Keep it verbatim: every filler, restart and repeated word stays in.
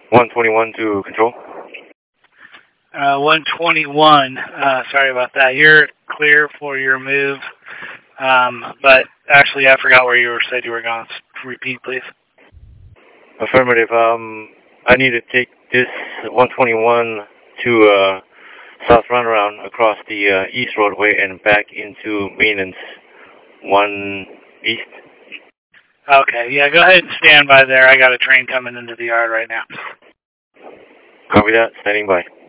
one twenty-one to control. Uh, one twenty-one, uh, sorry about that. You're clear for your move, um, but actually I forgot where you were said you were going. Repeat, please. Affirmative. Um, I need to take this one twenty-one to uh, South Runaround across the uh, East Roadway and back into Maintenance one East. Okay, yeah, go ahead and stand by there. I got a train coming into the yard right now. Copy that. Standing by.